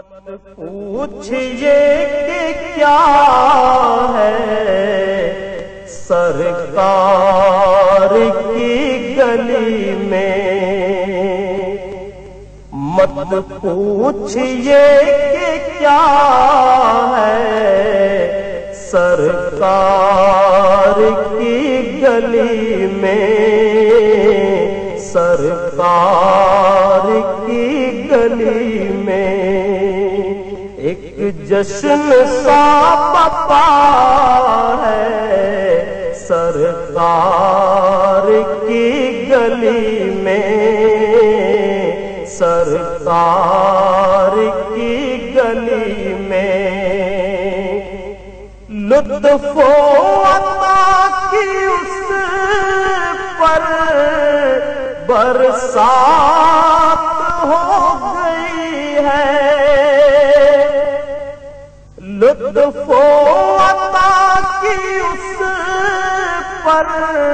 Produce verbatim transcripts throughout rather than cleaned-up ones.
مت پوچھئے کہ کیا ہے سرکار کی گلی میں، مت پوچھئے کہ کیا ہے سرکار کی گلی میں، سرکار کی گلی میں ایک جشن سا پپا ہے سرکار کی گلی میں، سرکار کی گلی میں لطف و عطا کی اس پر برسات ہو گئی ہے، لطف و عطا کی اس پر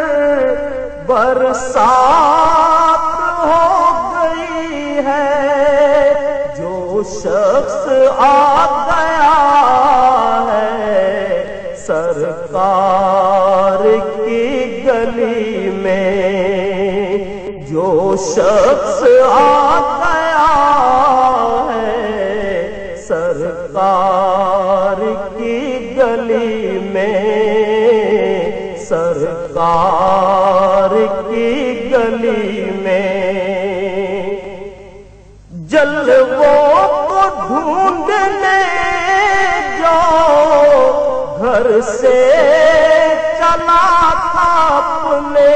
برسات ہو گئی ہے، جو شخص آ گیا ہے سرکار کی گلی میں، جو شخص آ گیا ہے سرکار کی گلی میں، سرکار کی گلی میں جلووں کو ڈھونڈنے جو گھر سے چلا تھا اپنے،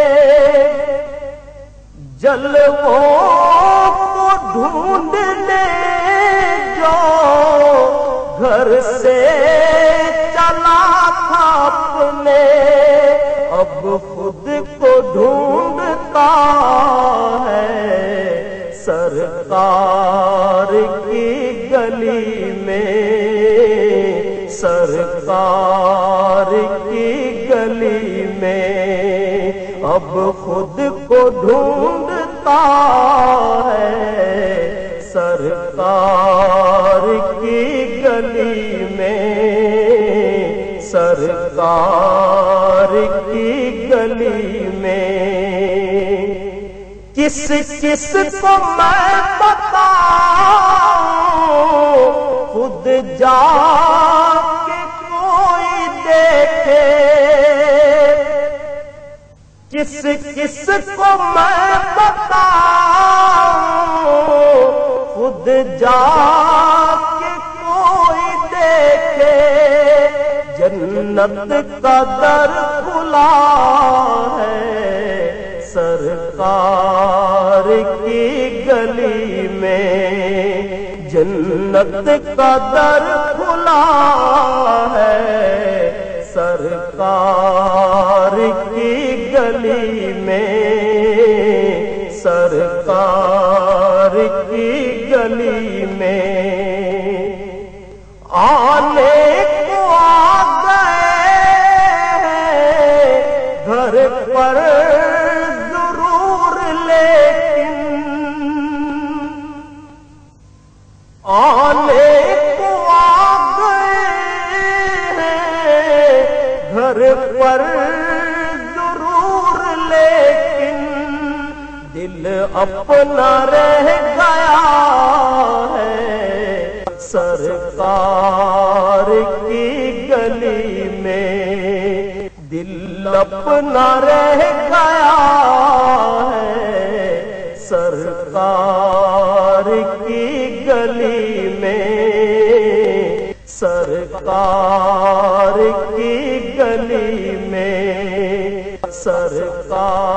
جلووں کو ڈھونڈنے جو گھر سے چلا تھا اپنے، اب خود کو ڈھونڈتا ہے سرکار کی گلی میں، سرکار کی گلی میں اب خود کو ڈھونڈتا ہے سرکار کی گلی میں، سرکار کی گلی میں کس کس کو میں بتاؤں خود جا کے کوئی دیکھے، کس کس کو میں بتاؤں خود جا کے کوئی دیکھے، جنت کا در کھلا ہے سرکار کی گلی میں، جنت کا در کھلا ہے سرکار کی گلی میں، سرکار کی گلی میں آنے کو آ گئے گھر پر ضرور، لیکن آنے کو آ گئے گھر پر ضرور، لیکن دل اپنا رہ گیا ہے سرکار کی گلی میں، دل اپنا رہ گیا ہے سرکار کی گلی میں، سرکار کی گلی میں، سرکار